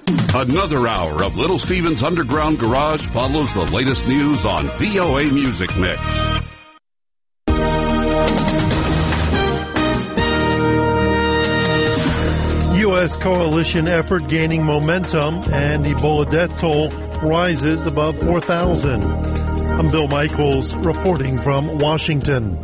Another hour of Little Steven's Underground Garage follows the latest news on VOA Music Mix. U.S. coalition effort gaining momentum and Ebola death toll rises above 4,000. I'm Bill Michaels reporting from Washington.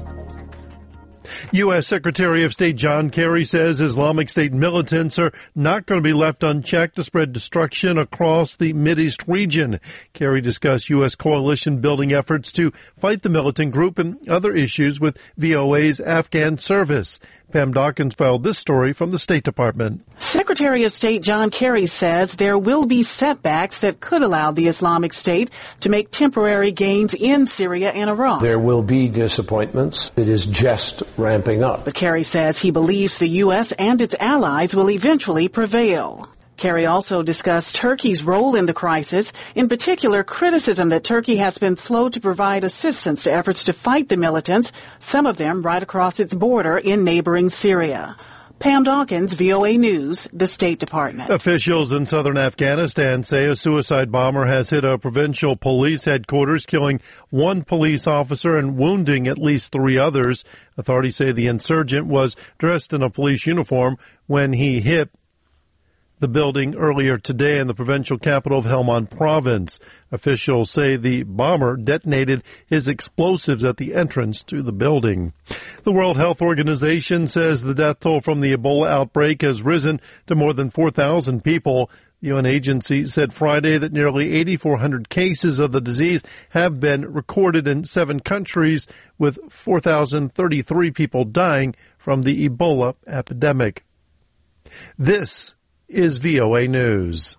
U.S. Secretary of State John Kerry says Islamic State militants are not going to be left unchecked to spread destruction across the Mideast region. Kerry discussed U.S. coalition building efforts to fight the militant group and other issues with VOA's Afghan service. Pam Dawkins filed this story from the State Department. Secretary of State John Kerry says there will be setbacks that could allow the Islamic State to make temporary gains in Syria and Iraq. There will be disappointments. It is just ramping up. But Kerry says he believes the U.S. and its allies will eventually prevail. Kerry also discussed Turkey's role in the crisis, in particular criticism that Turkey has been slow to provide assistance to efforts to fight the militants, some of them right across its border in neighboring Syria. Pam Dawkins, VOA News, the State Department. Officials in southern Afghanistan say a suicide bomber has hit a provincial police headquarters, killing one police officer and wounding at least 3 others. Authorities say the insurgent was dressed in a police uniform when he hit the building earlier today in the provincial capital of Helmand province. Officials say the bomber detonated his explosives at the entrance to the building. The World Health Organization says the death toll from the Ebola outbreak has risen to more than 4,000 people. The UN agency said Friday that nearly 8,400 cases of the disease have been recorded in 7 countries, with 4,033 people dying from the Ebola epidemic. This is VOA News.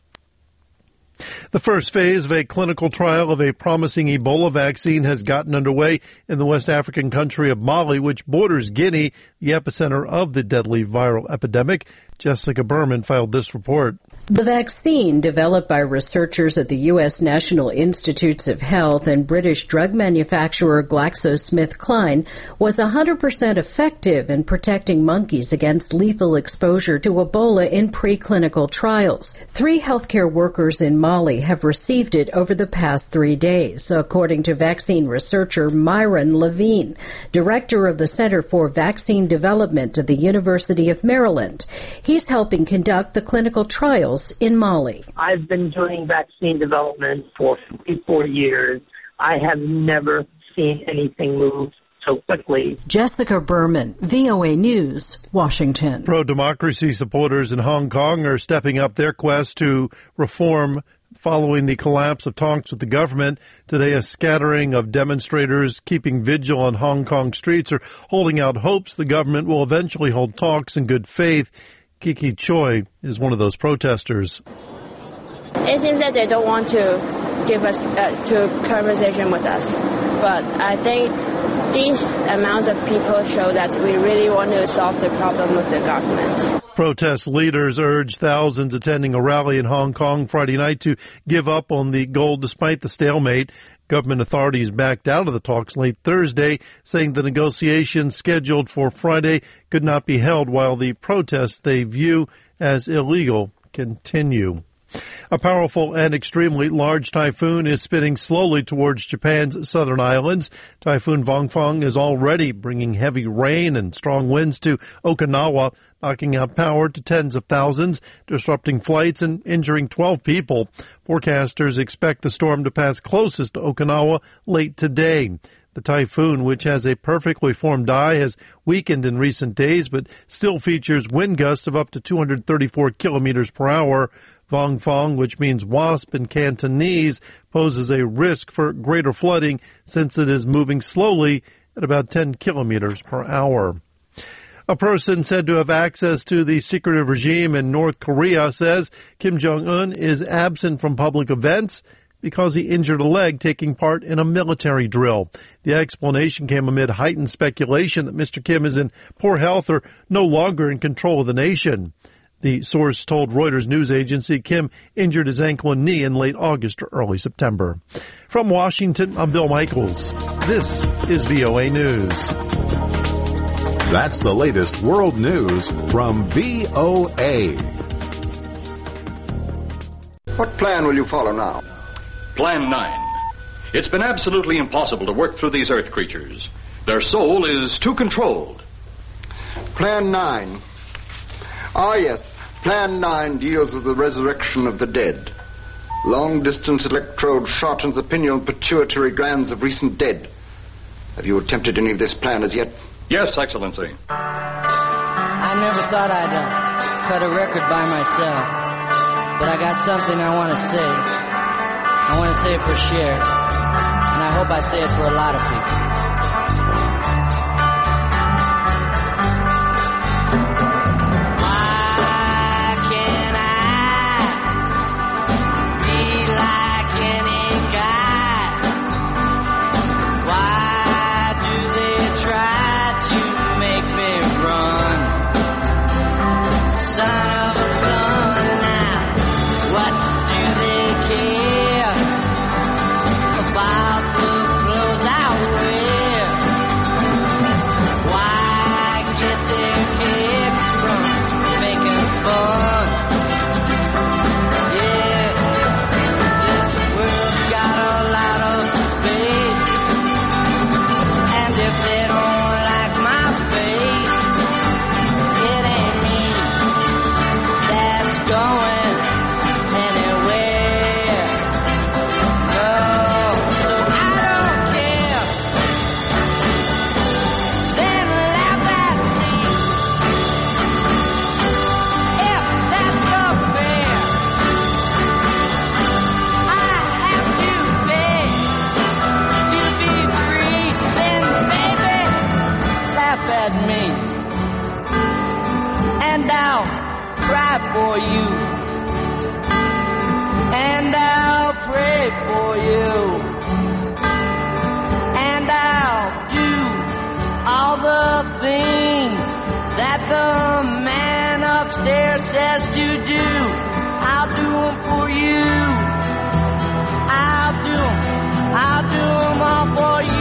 The first phase of a clinical trial of a promising Ebola vaccine has gotten underway in the West African country of Mali, which borders Guinea, the epicenter of the deadly viral epidemic. Jessica Berman filed this report. The vaccine, developed by researchers at the U.S. National Institutes of Health and British drug manufacturer GlaxoSmithKline, was 100% effective in protecting monkeys against lethal exposure to Ebola in preclinical trials. 3 healthcare workers in Mali have received it over the past 3 days, according to vaccine researcher Myron Levine, director of the Center for Vaccine Development at the University of Maryland. He's helping conduct the clinical trials in Mali. I've been doing vaccine development for 54 years. I have never seen anything move so quickly. Jessica Berman, VOA News, Washington. Pro-democracy supporters in Hong Kong are stepping up their quest to reform following the collapse of talks with the government. Today, a scattering of demonstrators keeping vigil on Hong Kong streets are holding out hopes the government will eventually hold talks in good faith. Kiki Choi is one of those protesters. It seems that they don't want to give us to conversation with us, but I think these amount of people show that we really want to solve the problem with the government. Protest leaders urged thousands attending a rally in Hong Kong Friday night to give up on the goal despite the stalemate. Government authorities backed out of the talks late Thursday, saying the negotiations scheduled for Friday could not be held while the protests they view as illegal continue. A powerful and extremely large typhoon is spinning slowly towards Japan's southern islands. Typhoon Vongfang is already bringing heavy rain and strong winds to Okinawa, knocking out power to tens of thousands, disrupting flights and injuring 12 people. Forecasters expect the storm to pass closest to Okinawa late today. The typhoon, which has a perfectly formed eye, has weakened in recent days, but still features wind gusts of up to 234 kilometers per hour. Vongfang, which means wasp in Cantonese, poses a risk for greater flooding since it is moving slowly at about 10 kilometers per hour. A person said to have access to the secretive regime in North Korea says Kim Jong-un is absent from public events because he injured a leg taking part in a military drill. The explanation came amid heightened speculation that Mr. Kim is in poor health or no longer in control of the nation. The source told Reuters news agency Kim injured his ankle and knee in late August or early September. From Washington, I'm Bill Michaels. This is VOA News. That's the latest world news from VOA. What plan will you follow now? Plan 9. It's been absolutely impossible to work through these Earth creatures. Their soul is too controlled. Plan 9. Ah, yes. Plan 9 deals with the resurrection of the dead. Long-distance electrode shot into the pineal and pituitary glands of recent dead. Have you attempted any of this plan as yet? Yes, Excellency. I never thought I'd cut a record by myself. But I got something I want to say. I want to say it for Cher. And I hope I say it for a lot of people. For you, and I'll pray for you, and I'll do all the things that the man upstairs says to do. I'll do them for you. I'll do them all for you.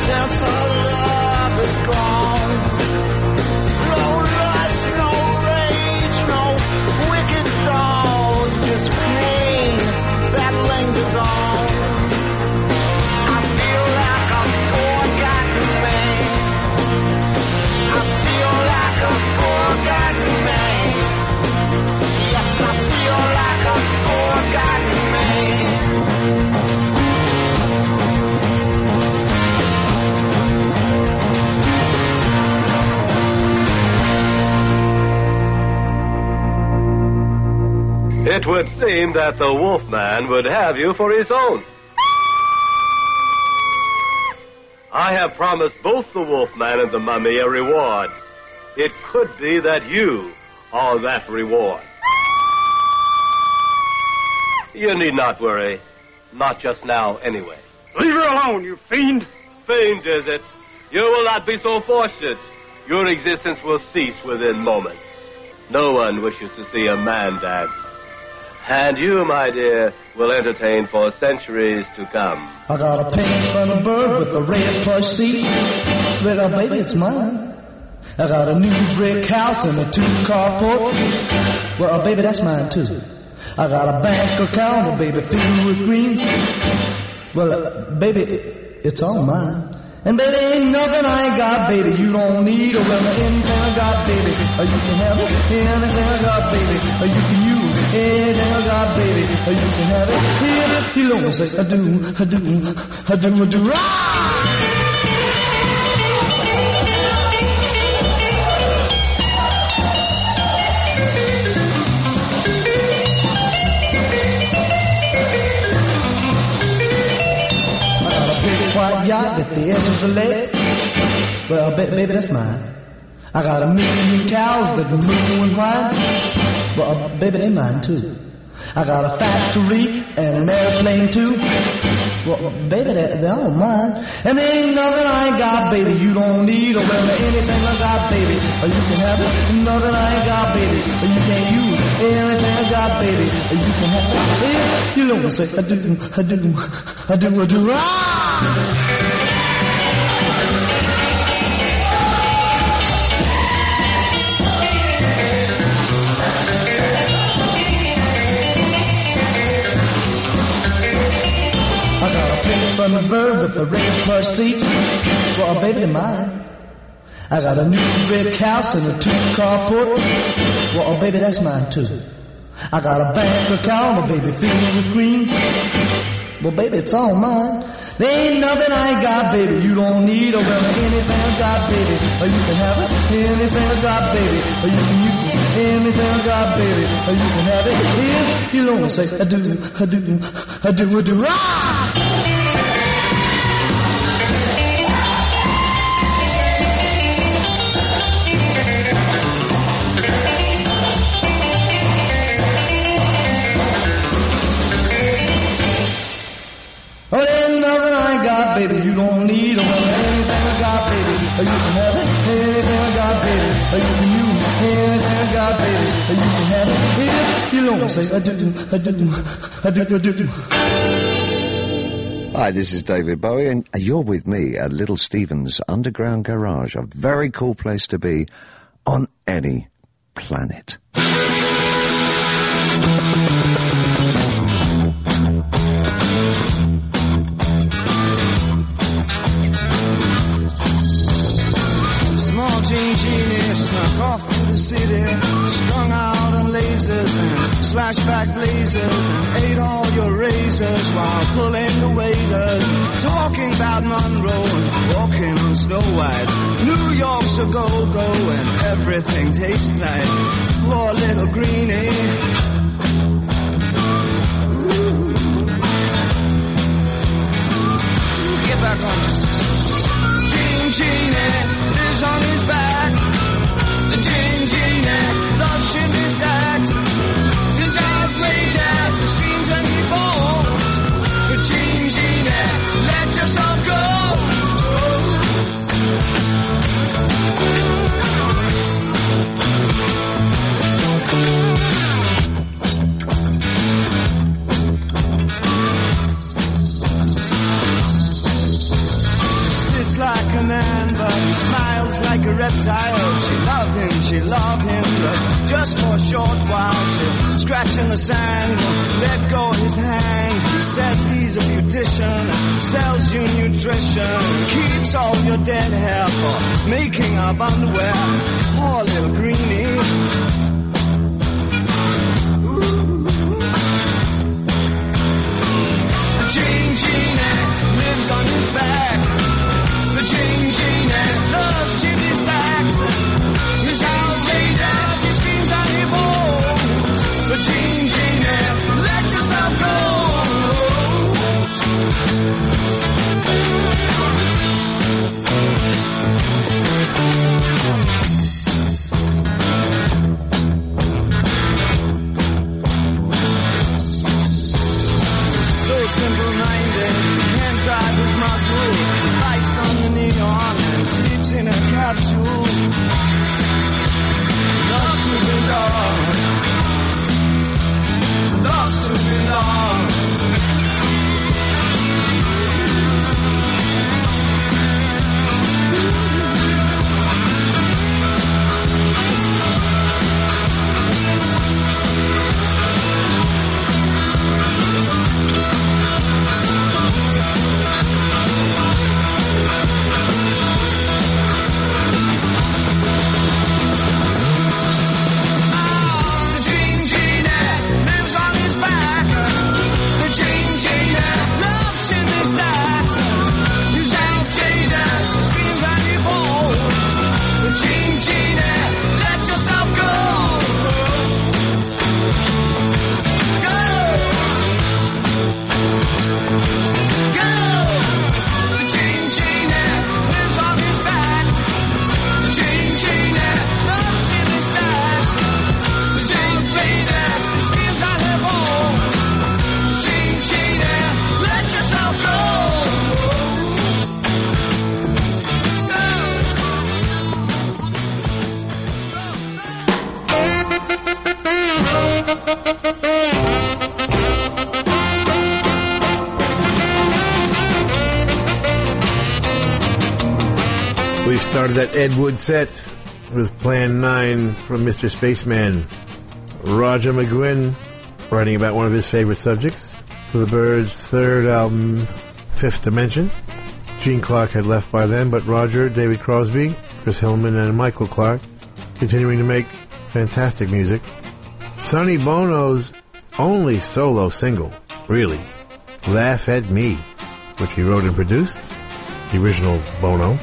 sense of love is gone. No lust, no rage, no wicked thoughts, just pain that lingers on. I feel like a forgotten man. I feel like a forgotten man. Yes, I feel like a forgotten man. It would seem that the Wolfman would have you for his own. I have promised both the Wolfman and the Mummy a reward. It could be that you are that reward. You need not worry. Not just now, anyway. Leave her alone, you fiend! Fiend, is it? You will not be so fortunate. Your existence will cease within moments. No one wishes to see a man dance. And you, my dear, will entertain for centuries to come. I got a pink bunny bird with a red plush seat. Well, baby, it's mine. I got a new brick house and a 2-car port. Well, baby, that's mine, too. I got a bank account, baby, filled with green. Well, baby, it's all mine. And baby, ain't nothing I ain't got, baby. You don't need a well, anything I got, baby. You can have it, anything I got, baby. You can use anything I got, baby. You can have it, you know, say, I do. White yacht at the edge of the lake. Well, baby, that's mine. I got 1,000,000 cows that moo and whine. Well, baby, they're mine too. I got a factory and an airplane too. Well, baby, they're all mine. And there ain't nothing I ain't got, baby. You don't need or well, anything I got, baby. You can have it. Nothing I ain't got, baby. You can't use anything I got, baby. You can have it. You know what I say? I do. I got a pink bunny bird with a red plush seat. Well, baby, mine. I got a new brick house and a 2-car port. Well, baby, that's mine too. I got a bank account, baby, filled with green. Well, baby, it's all mine. There ain't nothing I ain't got, baby. You don't need or well, anything I got, baby. You can have it, anything I got, baby. You can use anything I got, baby. You can have it, if you know what I say. I do. Oh, there ain't nothing I ain't got, baby. You don't need or anything I got, baby. You can have it, anything I got, baby. You can use anything I got, baby. You can have it, if you know what I say. I do. Hi, this is David Bowie, and you're with me at Little Steven's Underground Garage, a very cool place to be on any planet. Small Jean Genie snuck off to the city, strung out on lasers and slashback blazers, and ate all your razors while pulling the waiters, talking about Monroe and walking on Snow White. New York's a go-go and everything tastes nice. Poor little greenie. Get back on it. Jean Genie lives on his back. The Jean Genie loves chimney stacks. His outrageous, he screams and he falls. The Jean Genie, let yourself go. sits like a man, but he smiles like a reptile. She loved him, but just for a short while. She'll scratch in the sand, let go of his hand. He says he's a beautician, sells you nutrition, keeps all your dead hair for making up underwear. Poor little greenie. Genie lives on his back. The Genie loves chimney stacks. His outrageous, he screams and he bowls. The Genie, let yourself go. So simple-minded, he can't drive his Maru. Lights on the neon and sleeps in a capsule. Loves to belong. Loves to belong. We started that Ed Wood set with Plan 9 from Mr. Spaceman. Roger McGuinn writing about one of his favorite subjects for the Byrds' third album, Fifth Dimension. Gene Clark had left by then, but Roger, David Crosby, Chris Hillman, and Michael Clark continuing to make fantastic music. Sonny Bono's only solo single, really, Laugh at Me, which he wrote and produced, the original Bono.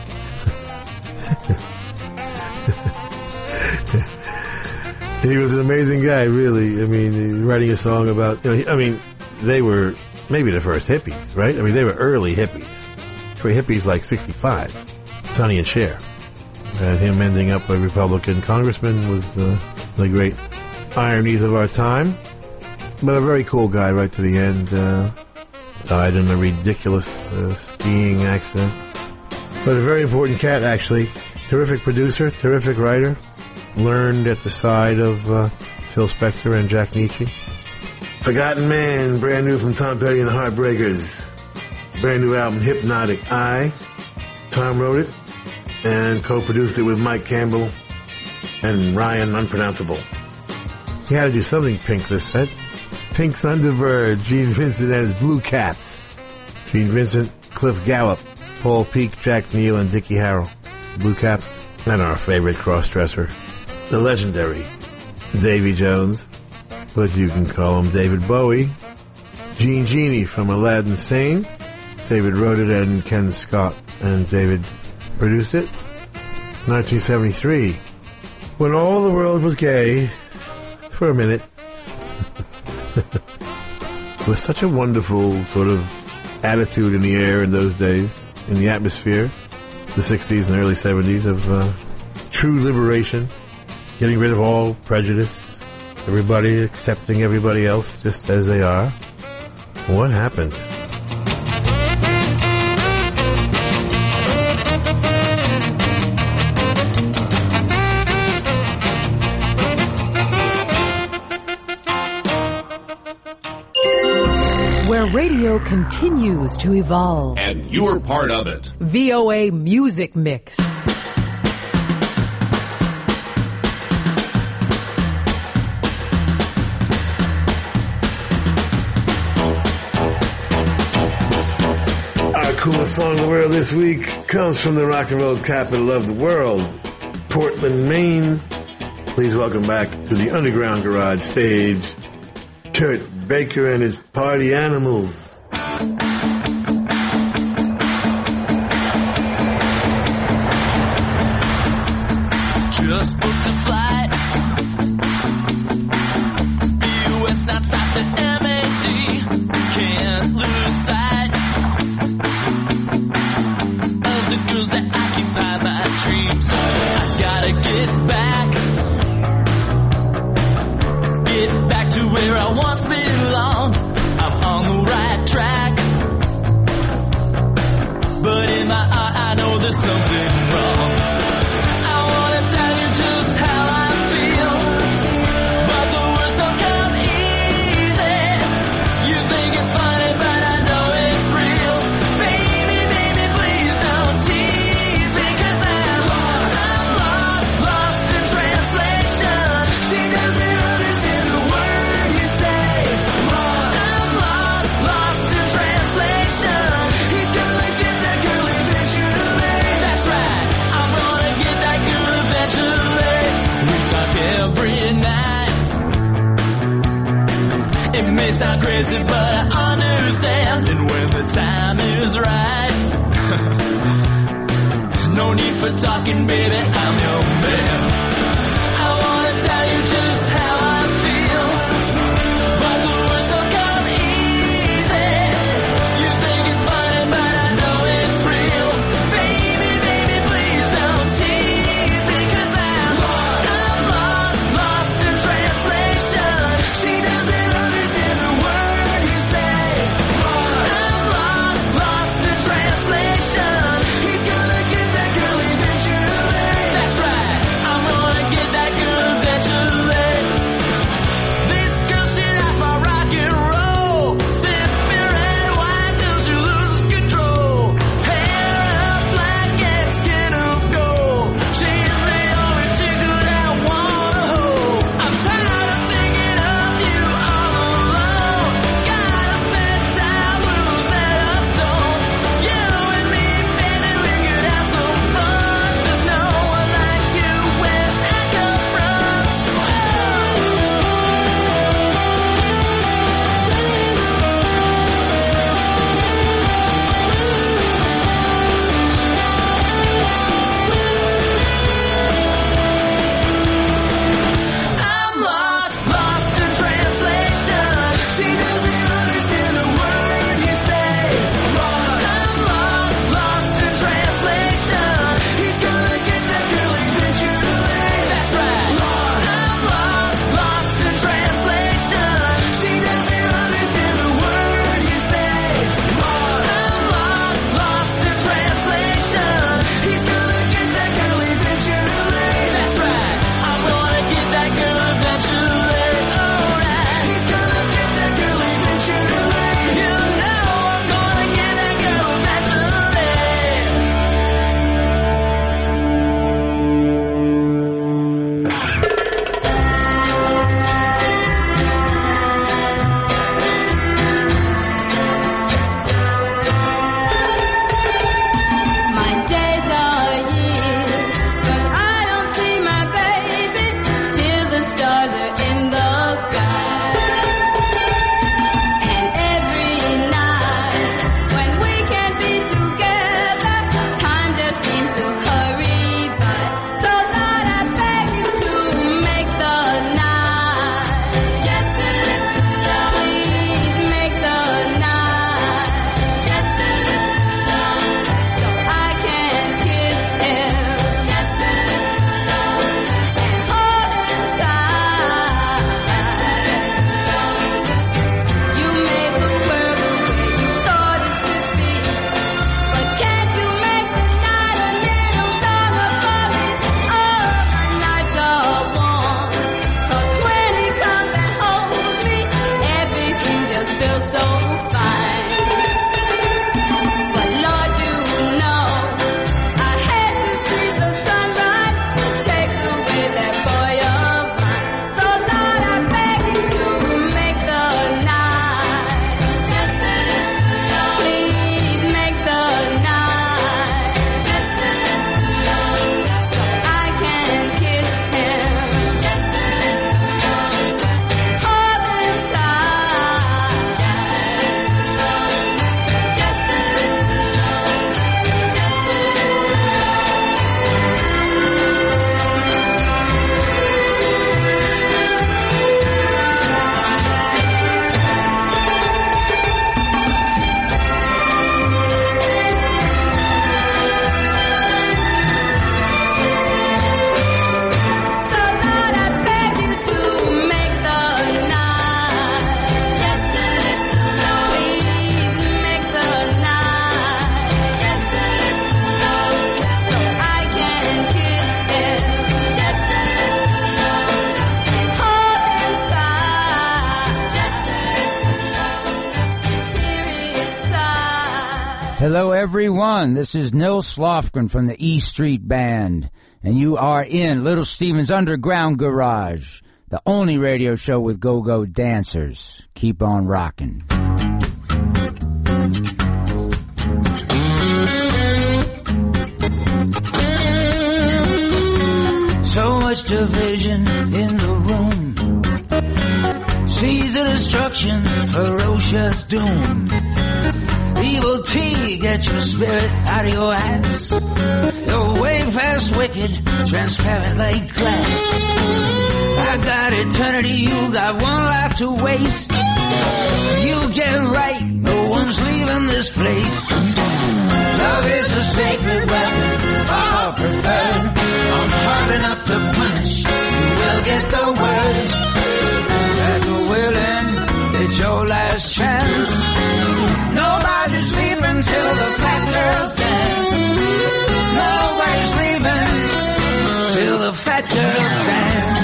He was an amazing guy, really. I mean, writing a song about, they were maybe the first hippies, right? I mean, they were early hippies. For hippies like 65, Sonny and Cher. And him ending up a Republican congressman was the great ironies of our time. But a very cool guy right to the end. Died in a ridiculous skiing accident. But a very important cat, actually. Terrific producer, terrific writer. Learned at the side of Phil Spector and Jack Nitzsche. Forgotten Man, brand new from Tom Petty and the Heartbreakers. Brand new album, Hypnotic Eye. Tom wrote it and co-produced it with Mike Campbell and Ryan Unpronounceable. He had to do something Pink this set. Pink Thunderbird, Gene Vincent and his Blue Caps. Gene Vincent, Cliff Gallup, Paul Peak, Jack Neal, and Dickie Harrell. Blue Caps. And our favorite cross-dresser, the legendary Davy Jones, but you can call him David Bowie. Gene Genie from Aladdin Sane. David wrote it and Ken Scott and David produced it. 1973, when all the world was gay, for a minute. It was such a wonderful sort of attitude in the air in those days, in the atmosphere, the 60s and early 70s of true liberation, getting rid of all prejudice, everybody accepting everybody else just as they are. What happened? where radio continues to evolve. And you're part of it. VOA Music Mix. Our coolest song in the world this week comes from the rock and roll capital of the world, Portland, Maine. Please welcome back to the Underground Garage stage, Kurt Baker and his Party Animals. Just booked a flight, US non-stop to MAD. Can't lose sight of the girls that occupy my dreams. I gotta get back to where I once belonged. I'm on the right track, but in my eye I know there's something wrong. I wanna tell you just how I feel, but the words don't come easy. You think it's funny, but I know it's real. Baby, baby, please don't tease me, 'cause I'm lost in translation. She doesn't understand the word you say. I'm lost in translation. He's gonna get that girl eventually. That's right, I'm gonna get that girl eventually. We talk every night. It may sound crazy, but I understand. And when the time is right, no need for talking, baby, I'm your man. I wanna tell you just how I feel, but the words don't come easy. You think it's funny, but I know it's real. Baby, baby, please don't tease me, 'cause I'm lost in translation. She doesn't understand the word you say. I'm lost in translation. He's gonna get that girl eventually. That's right, I'm gonna get that girl eventually. everyone. This is Nils Slofgren from the E Street Band, and you are in Little Steven's Underground Garage, the only radio show with go-go dancers. Keep on rocking. So much division in the room. Seeds of destruction, ferocious doom. Evil tea, get your spirit out of your ass. You're way past wicked, transparent like glass. I got eternity, you got one life to waste. You get right, no one's leaving this place. Love is a sacred weapon, far preferred. I'm hard enough to punish, you will get the word. That you're willing, it's your last chance. Nobody's leaving till the fat girls dance. Nobody's leaving till the fat girls dance.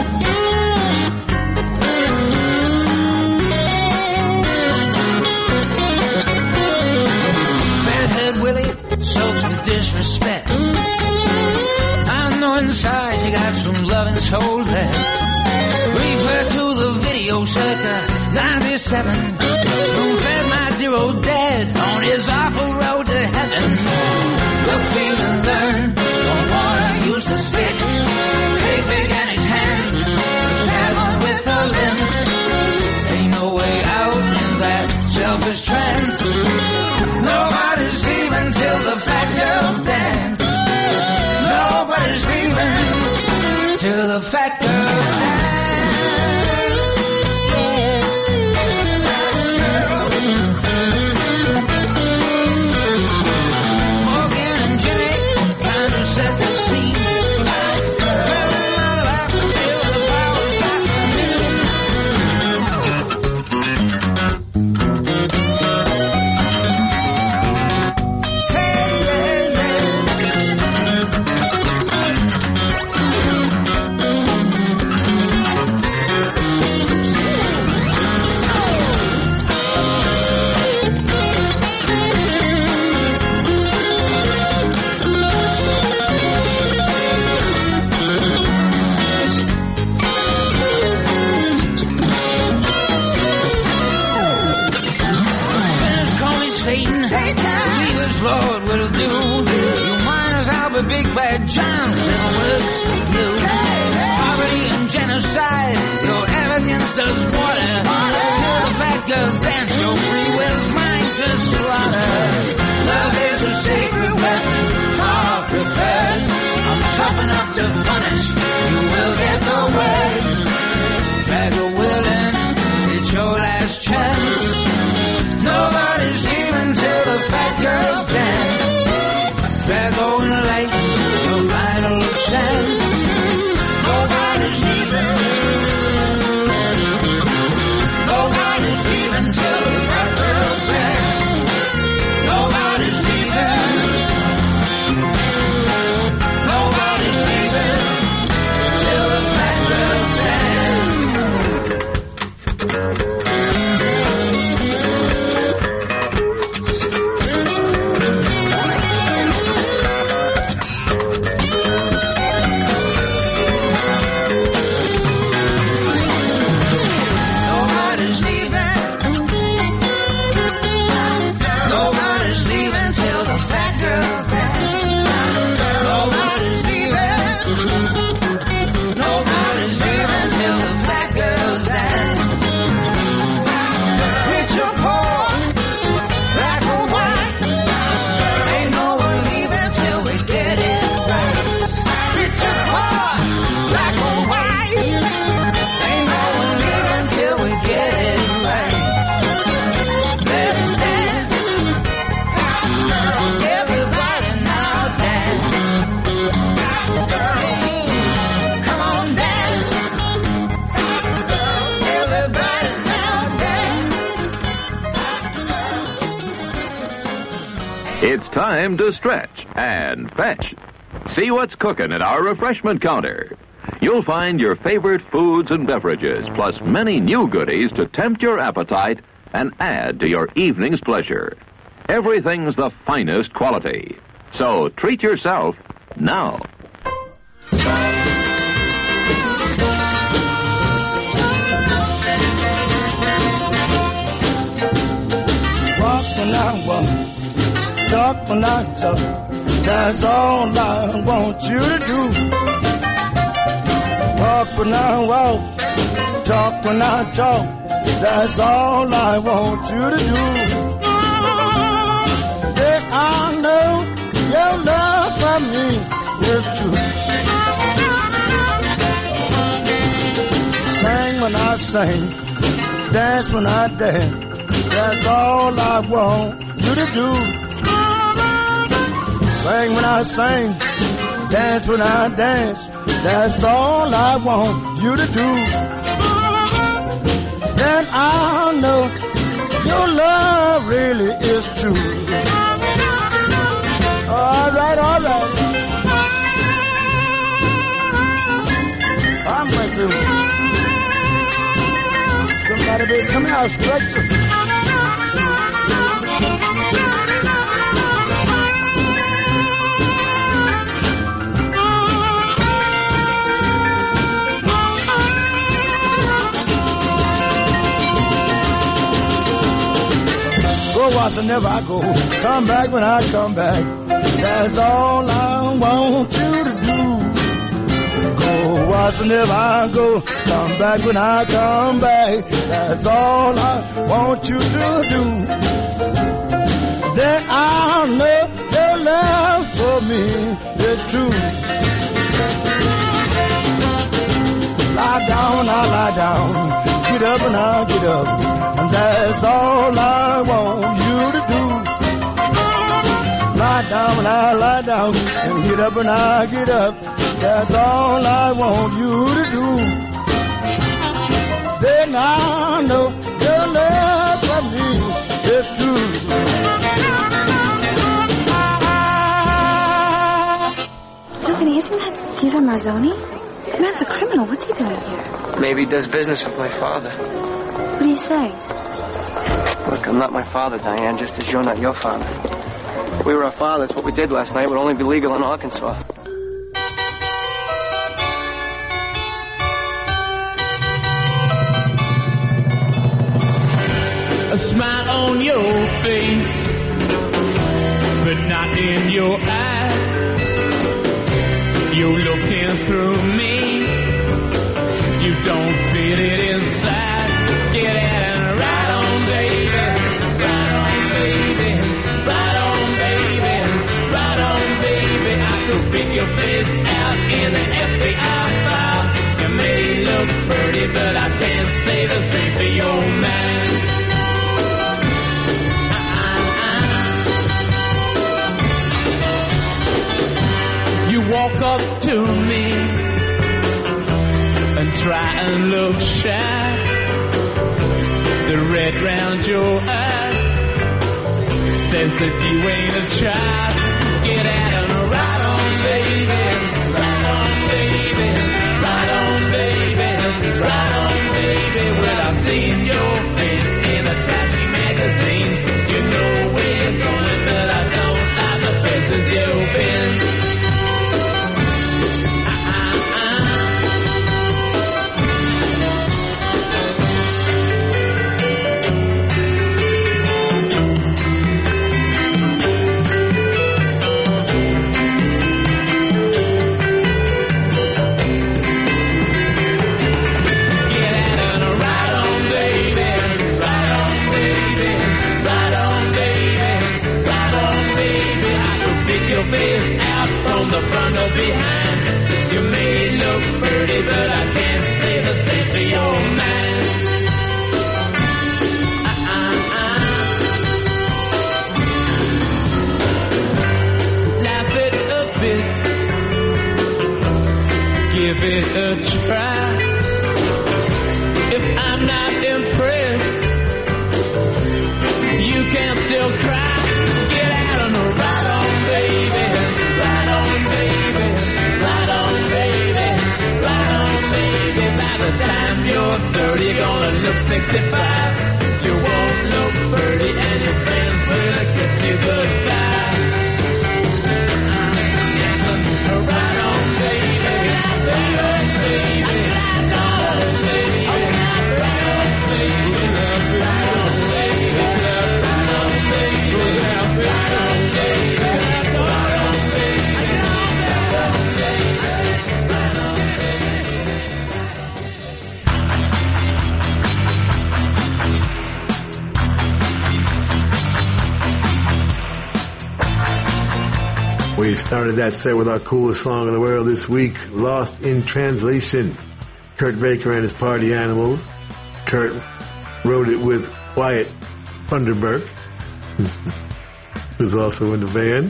Fathead Willie soaks with disrespect. I know inside you got some loving soul left. Refer to the video circa 97. Spoon-fed my dear old dad on his awful road to heaven. Look, feel and learn, don't wanna use the stick. Take Big Annie's hand, travel with a limb. Ain't no way out in that selfish trance. Nobody's leaving till the fat girls dance. Nobody's leaving till the fat girls dance. Morgan and Jimmy kind of set the scene. Lord will do. You miners out with Big Bad John, little works with you. Poverty and genocide, your arrogance does water. Till the fat girls dance, your free will's mine to slaughter. Love is a sacred weapon, far preferred. I'm tough enough to punish, you will get the word. That you're willing, it's your last chance. Nobody's leaving till the fat girls dance. They're going late, your final chance. Nobody's leaving. Nobody's leaving till the fat girls dance. Nobody's leaving. Nobody's leaving till the fat girls dance. It's time to stretch and fetch. See what's cooking at our refreshment counter. You'll find your favorite foods and beverages, plus many new goodies to tempt your appetite and add to your evening's pleasure. Everything's the finest quality. So treat yourself now. Walk when I walk, talk when I talk. That's all I want you to do. Walk when I walk, talk when I talk. That's all I want you to do. Then I know your love for me is true. Sing when I sing, dance when I dance. That's all I want you to do. Sing when I sing, dance when I dance. That's all I want you to do. Then I'll know your love really is true. All right, all right. I'm with you. Somebody be coming out straight. Go once and never I go. Come back when I come back. That's all I want you to do. Go once and never I go. Come back when I come back. That's all I want you to do. Then I'll know your love for me is true. Lie down, I lie down. Get up and I get up. And that's all I want you to do. Lie down and I lie down. And get up and I get up. That's all I want you to do. Then I know your love for me is true. Anthony, isn't that Cesar Marzoni? The man's a criminal. What's he doing here? Maybe he does business with my father. What do you say? Look, I'm not my father, Diane, just as you're not your father. If we were our fathers, what we did last night would only be legal in Arkansas. A smile on your face, but not in your eyes. You're looking through me. You don't feel it inside. Get at it, right on, baby. Right on, baby. Right on, baby. Right on, baby. I could pick your face out in the FBI file. You may look pretty, but I can't say the same for your man. You walk up to me and try and look shy. The red round your eyes says that you ain't a child. Get at him, right on, baby. Right on, baby. Right on, baby. Right on, baby. Well, I've seen your face in a trashy magazine. You know where you're going, but I don't like the places you've been. Face out from the front or behind. You may look pretty, but I can't say the same for your man. Laugh it a bit, give it a try. If I'm not impressed, you can still cry. Get out on the right on, baby. Right on, baby. Right on, baby. Right on, baby. By the time you're 30, you're gonna look 65. You won't look 30 and your friends will kiss you Started that set with our coolest song in the world this week, Lost in Translation. Kurt Baker and his Party Animals. Kurt wrote it with Wyatt Funderburk, who's also in the band.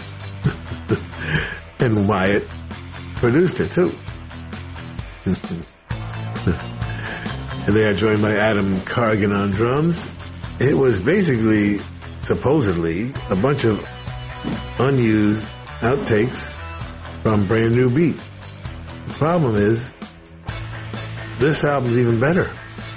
And Wyatt produced it too. And they are joined by Adam Cargan on drums. It was basically, supposedly, a bunch of unused outtakes from Brand New Beat. The problem is, this album's even better.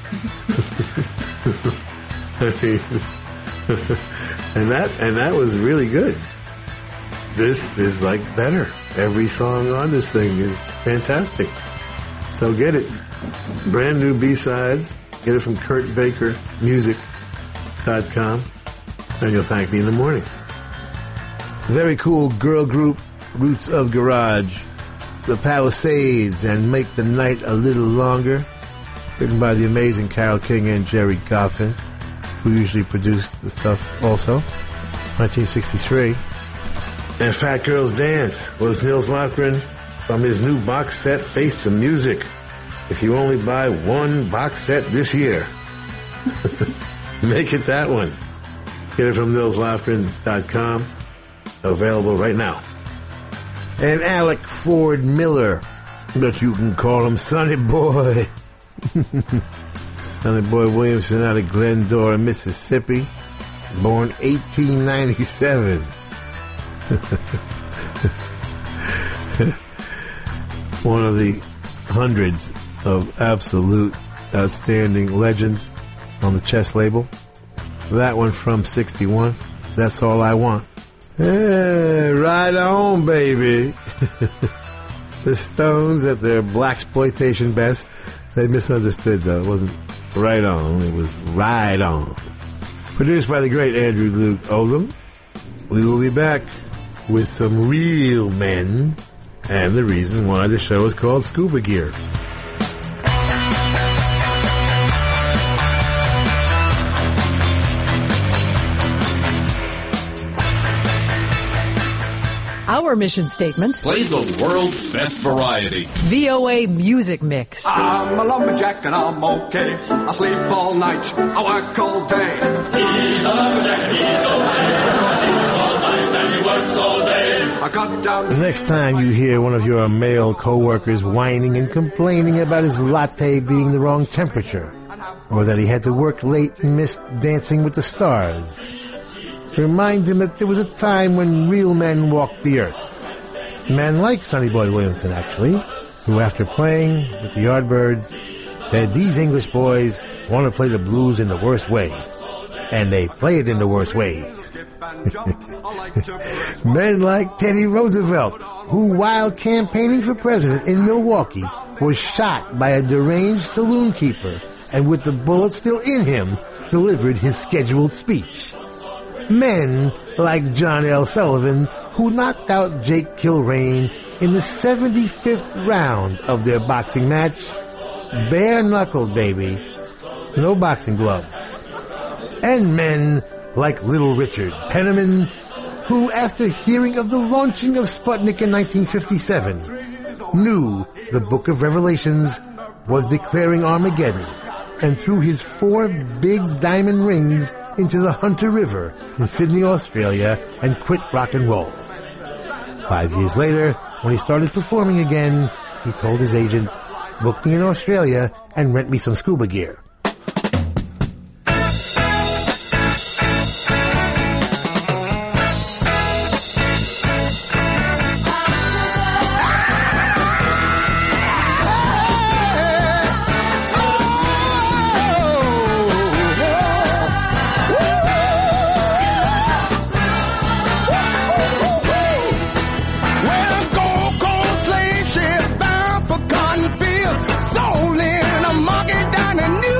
and that was really good. This is like better. Every song on this thing is fantastic. So get it. Brand New B-Sides. Get it from KurtBakerMusic.com. And you'll thank me in the morning. Very cool girl group, Roots of Garage. The Palisades and Make the Night a Little Longer. Written by the amazing Carole King and Jerry Goffin, who usually produced the stuff also. 1963. And Fat Girls Dance was Nils Lofgren from his new box set, Face the Music. If you only buy one box set this year, make it that one. Get it from NilsLofgren.com. Available right now. And Alec Ford Miller, but you can call him Sonny Boy. Sonny Boy Williamson out of Glendora, Mississippi. Born 1897. One of the hundreds of absolute outstanding legends on the Chess label. That one from 61. That's All I Want. Hey, right on, baby. The Stones at their blaxploitation best. They misunderstood, though. It wasn't right on. It was right on. Produced by the great Andrew Luke Oldham. We will be back with some real men and the reason why the show is called Scuba Gear. Our mission statement. Play the world's best variety. VOA Music Mix. I'm a lumberjack and I'm okay. I sleep all night, I work all day. He's a lumberjack, he's okay. Because he works all night and he works all day. I got down. The next time you hear one of your male co-workers whining and complaining about his latte being the wrong temperature, or that he had to work late and missed Dancing with the Stars, remind him that there was a time when real men walked the earth. Men like Sonny Boy Williamson, actually, who after playing with the Yardbirds said these English boys want to play the blues in the worst way. And they play it in the worst way. Men like Teddy Roosevelt, who while campaigning for president in Milwaukee was shot by a deranged saloon keeper and with the bullet still in him delivered his scheduled speech. Men like John L. Sullivan, who knocked out Jake Kilrain in the 75th round of their boxing match. Bare knuckled, baby. No boxing gloves. And men like Little Richard Penniman, who, after hearing of the launching of Sputnik in 1957, knew the Book of Revelations was declaring Armageddon, and threw his 4 big diamond rings into the Hunter River in Sydney, Australia, and quit rock and roll. 5 years later, when he started performing again, he told his agent, book me in Australia and rent me some scuba gear. Soul in a monkey down in New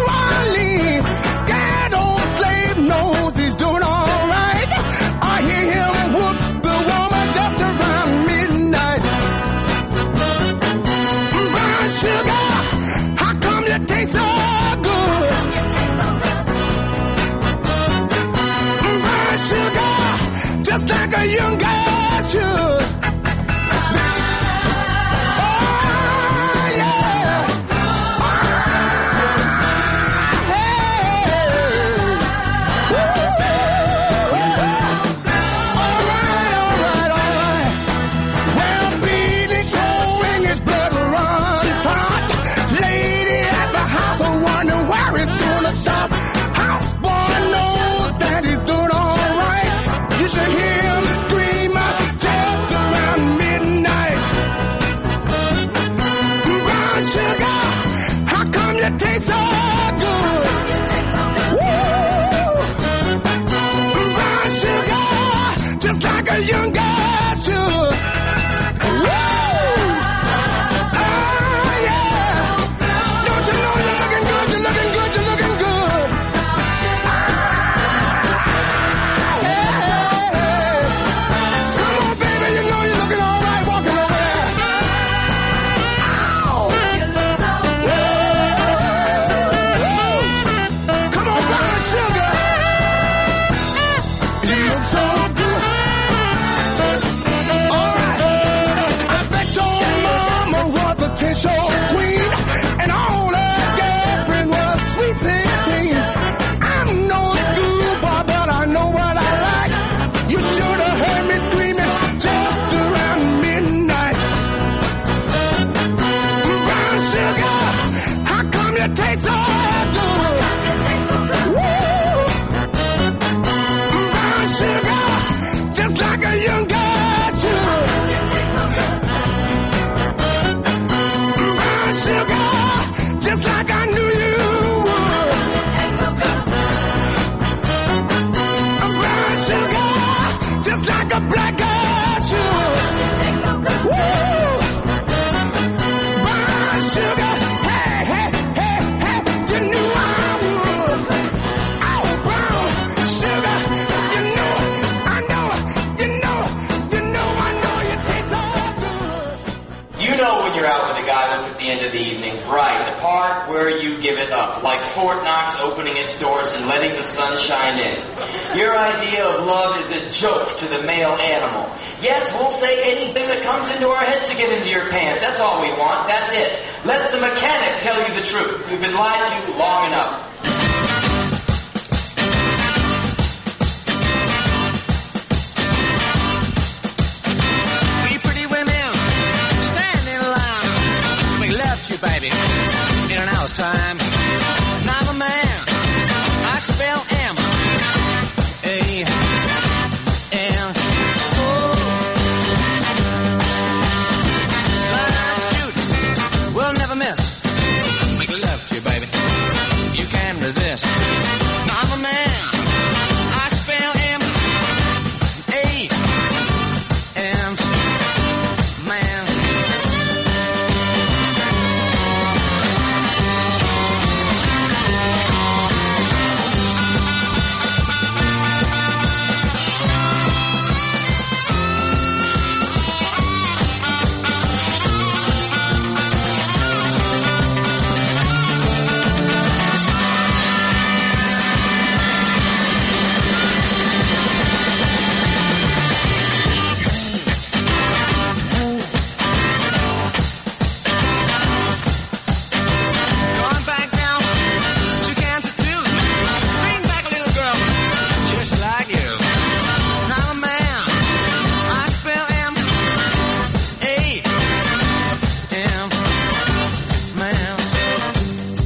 taste so good. Woo! Brown sugar, just like a young girl should. Woo! Oh, yeah. Don't you know you're looking good, you're looking good, you're looking good. Come on, baby, you know you're looking all right walking over there. Come on, brown sugar. You look so good. All right. I bet your mama was a 10-show queen, and all her girlfriend was sweet 16. I'm no schoolboy, but I know what I like. You should have heard me screaming just around midnight. Brown sugar, how come you taste so good? Woo! Brown sugar, just like a young girl should. Brown sugar, just like I knew you would. Brown sugar, just like a black girl should. Woo! Brown sugar, hey, hey, hey, hey, you knew I would. Oh, brown sugar, you know, I know you taste so good. You know when you're out with a guy what's at the end of the evening, right? The part where you give it up, like Fort Knox opening its doors and letting the sun shine in. Your idea of love is a joke to the male animal. Yes, we'll say anything that comes into our heads to get into your pants. That's all we want. That's it. Let the mechanic tell you the truth. We've been lied to long enough. We pretty women stand in line. We left you, baby, in an hour's time. And I'm a man. I spell M. A. N. O. Line shoot. We'll never miss. We left you, baby. You can't resist. Now I'm a man. I spell M. A. N. Man. Going back down to Kansas too. Bring back a little girl just like you. I'm a man. I spell M. A. M. Man.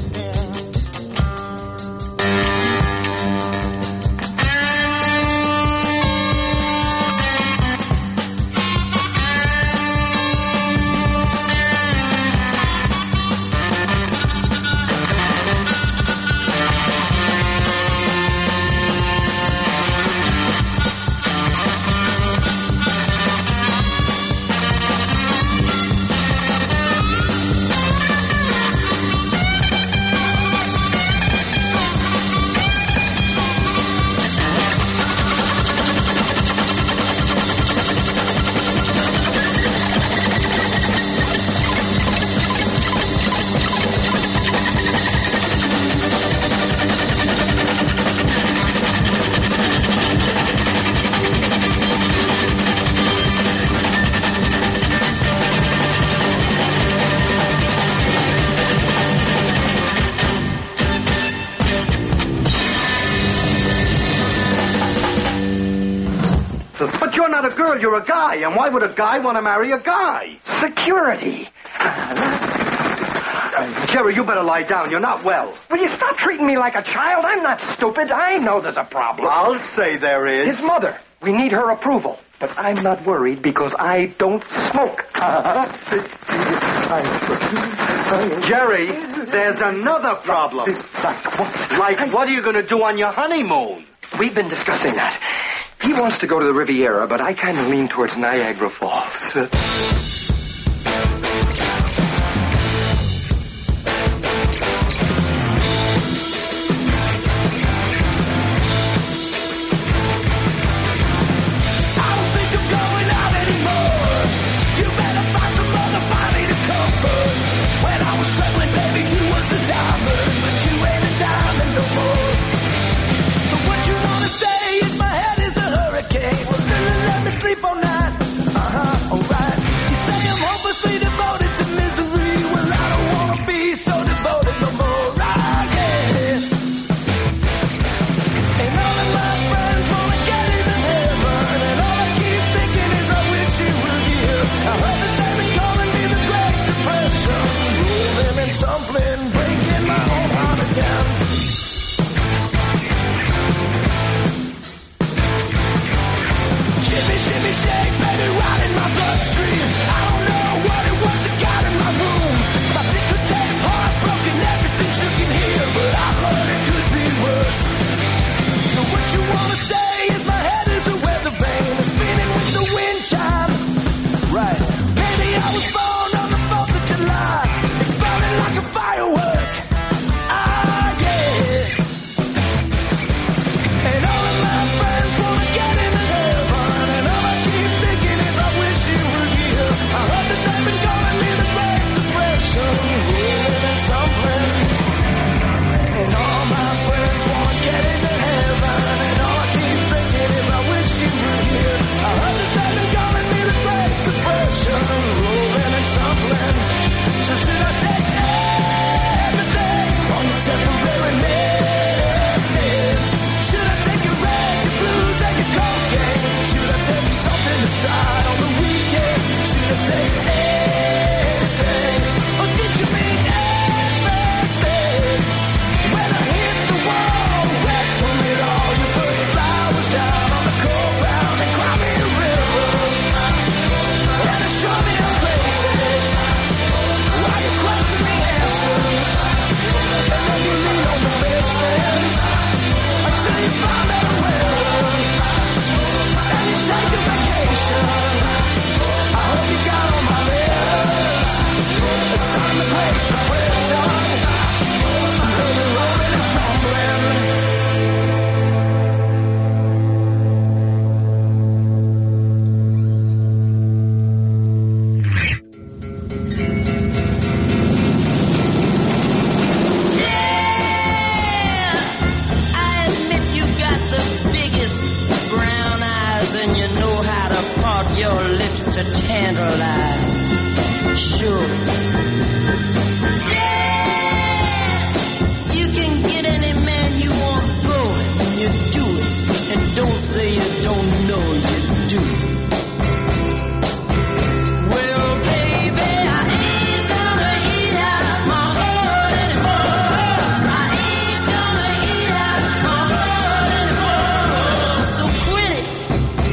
But you're not a girl, you're a guy. And why would a guy want to marry a guy? Security. Jerry, you better lie down. You're not well. Will you stop treating me like a child? I'm not stupid. I know there's a problem. I'll say there is. His mother. We need her approval. But I'm not worried because I don't smoke. Jerry, there's another problem. Like, what are you going to do on your honeymoon? We've been discussing that. He wants to go to the Riviera, but I kind of lean towards Niagara Falls.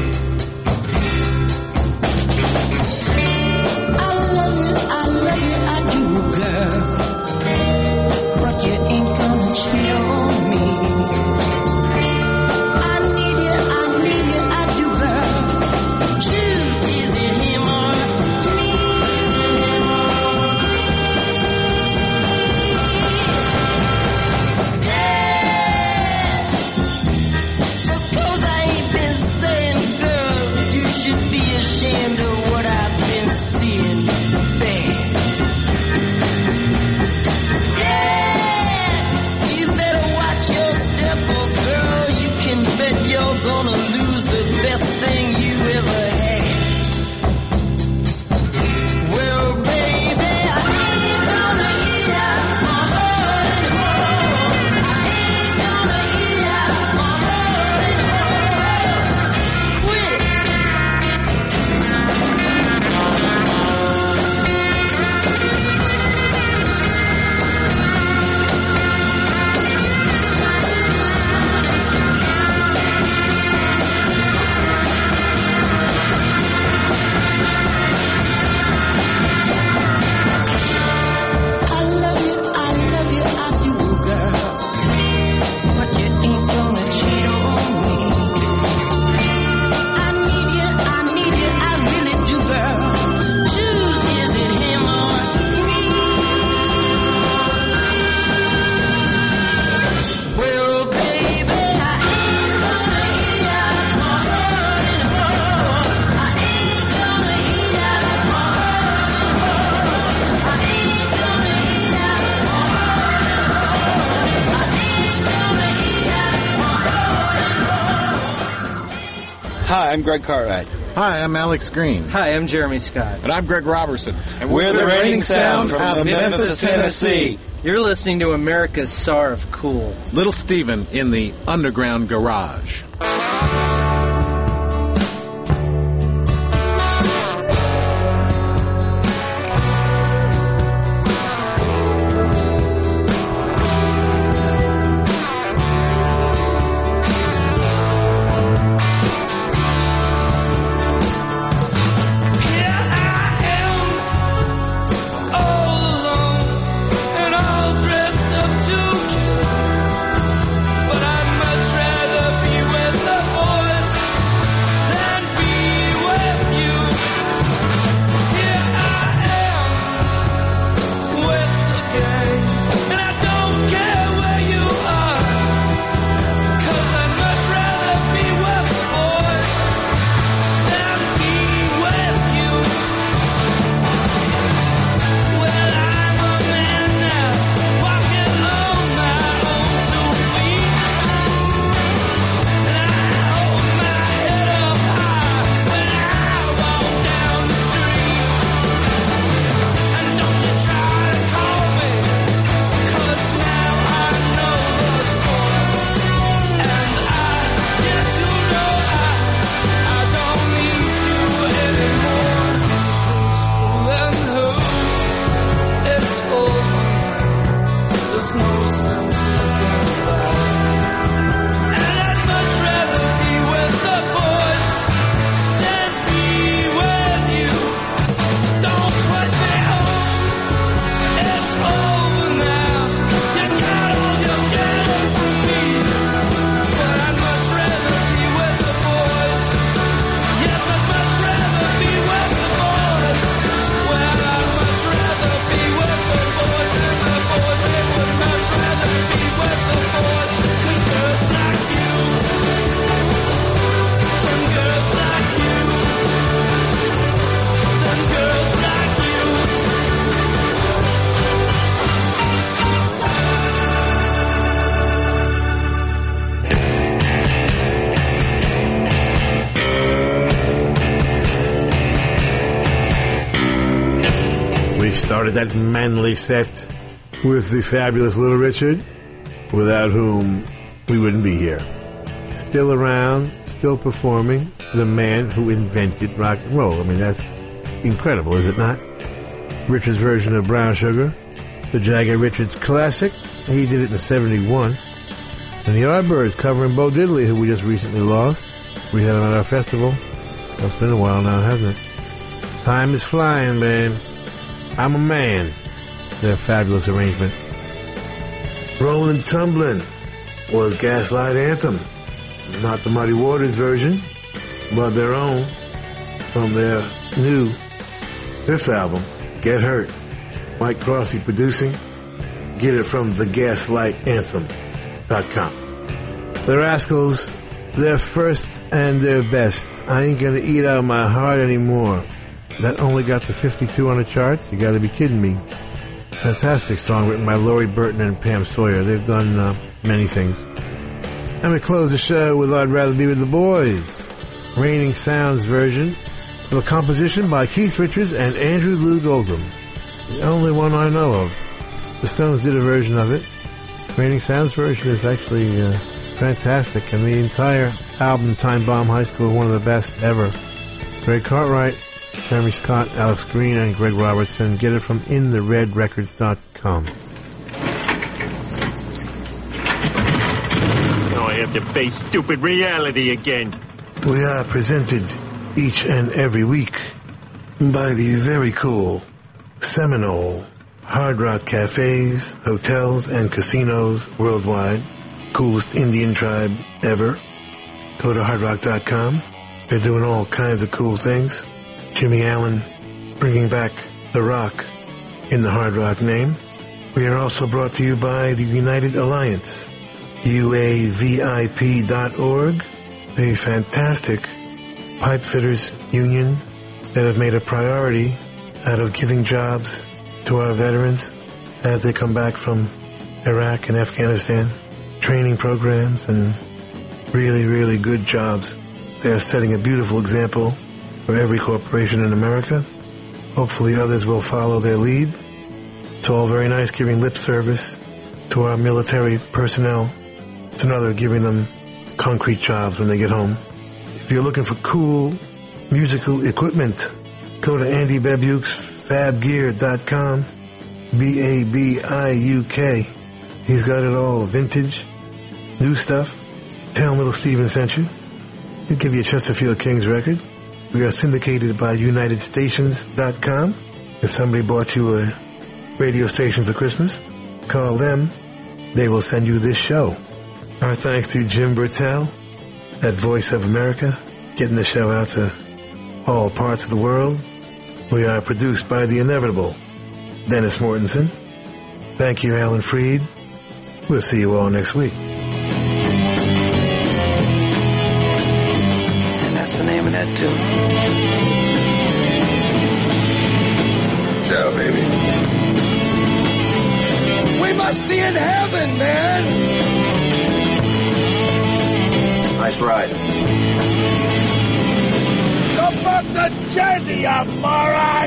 I love you. Hi, I'm Greg Cartwright. Hi, I'm Alex Green. Hi, I'm Jeremy Scott. And I'm Greg Robertson. And we're the Reigning Sound from Memphis, Tennessee. You're listening to America's Czar of Cool. Little Steven in the Underground Garage. But I'd much rather be with the started that manly set with the fabulous Little Richard, without whom we wouldn't be here. Still around, still performing, the man who invented rock and roll. I mean, that's incredible, is it not? Richard's version of Brown Sugar, the Jagger Richards classic. He did it in '71. And the Yardbirds covering Bo Diddley, who we just recently lost. We had him at our festival. Well, it's been a while now, hasn't it? Time is flying, man. I'm a man. Their fabulous arrangement. Rollin' Tumblin' was Gaslight Anthem. Not the Muddy Waters version, but their own from their new fifth album, Get Hurt. Mike Crossy producing. Get it from thegaslightanthem.com. The Rascals, their first and their best. I Ain't Gonna Eat Out My Heart Anymore. That only got to 52 on the charts. You gotta be kidding me. Fantastic song written by Laurie Burton and Pam Sawyer. They've done many things. And we close the show with I'd Rather Be With the Boys. Raining Sounds version of a composition by Keith Richards and Andrew Loog Oldham. The only one I know of. The Stones did a version of it. Raining Sounds version is actually fantastic, and the entire album, Time Bomb High School, one of the best ever. Greg Cartwright, Jeremy Scott, Alex Green, and Greg Robertson. Get it from InTheRedRecords.com. Now I have to face stupid reality again. We are presented each and every week by the very cool Seminole Hard Rock cafes, hotels, and casinos worldwide. Coolest Indian tribe ever. Go to hardrock.com. They're doing all kinds of cool things. Jimmy Allen bringing back the rock in the Hard Rock name. We are also brought to you by the United Alliance, UAVIP.org, a fantastic pipe fitters union that have made a priority out of giving jobs to our veterans as they come back from Iraq and Afghanistan, training programs and really, really good jobs They are setting a beautiful example for every corporation in America. Hopefully others will follow their lead. It's all very nice giving lip service to our military personnel. It's another giving them concrete jobs when they get home. If you're looking for cool musical equipment, go to Andy Babiuk's fabgear.com. BABIUK. He's got it all. Vintage, new stuff. Tell him Little Steven sent you. He'll give you a Chesterfield Kings record. We are syndicated by UnitedStations.com. If somebody bought you a radio station for Christmas, call them. They will send you this show. Our thanks to Jim Bertel, that Voice of America, getting the show out to all parts of the world. We are produced by the inevitable Dennis Mortensen. Thank you, Alan Freed. We'll see you all next week. And that's the name of that tune. Ciao, baby. We must be in heaven, man. Nice ride. Go back to Jersey, you moron!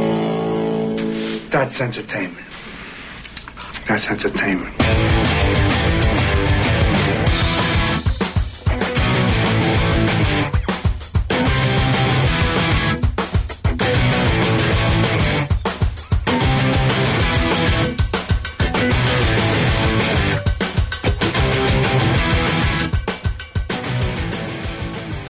That's entertainment. That's entertainment.